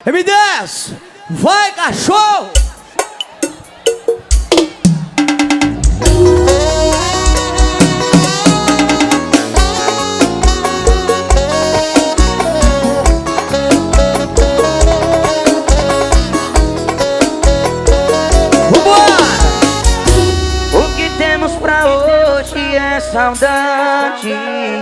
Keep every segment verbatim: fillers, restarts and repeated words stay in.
M dez, vai cachorro! O que temos pra hoje é saudade,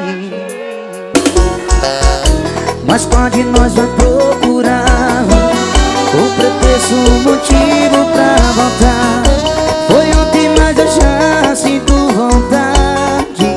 mas pode nós vai procurar o pretexto, o motivo pra voltar. Foi ontem, mas eu já sinto vontade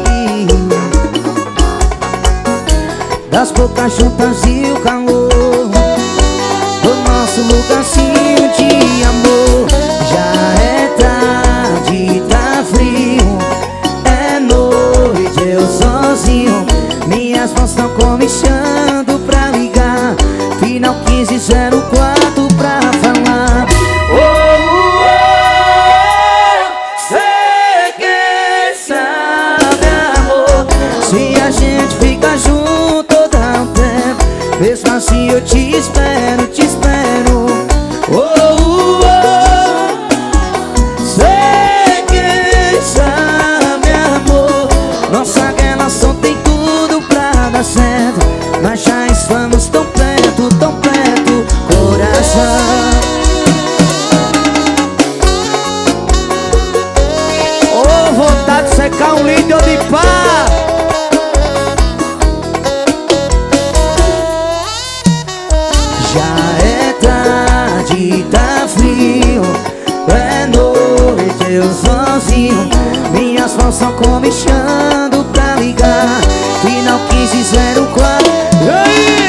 das bocas juntas e o calor do nosso lugarzinho de amor. Já é tarde, tá frio, é noite, eu sozinho. Minhas mãos estão comichando pra ligar. Final quinze zero quatro pra falar. Oh, oh, cê quem sabe, amor, se a gente fica junto dá um tempo. Mesmo assim eu te espero, te espero. Oh, oh, cê quem sabe, amor, nossa relação tem tudo pra dar certo, mas já estamos tão perto, tão perto, coração. Ô, vontade de secar um líder de pá! Já é tarde, tá frio, é noite, eu sozinho. Minhas mãos estão comichando pra ligar. Final quinze zero quatro. E aí?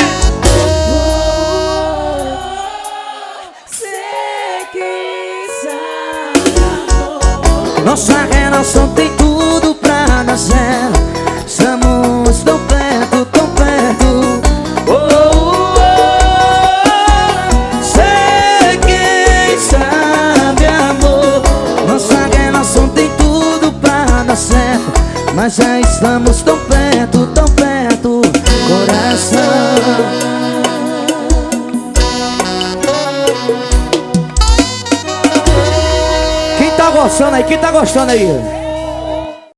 Cê quem sabe, amor, nossa relação tem tudo pra dar certo. Estamos tão perto, tão perto. Oh, oh, cê quem sabe, amor, nossa relação tem tudo pra dar certo, mas já estamos tão perto, tão perto, coração. Quem tá gostando aí? Quem tá gostando aí?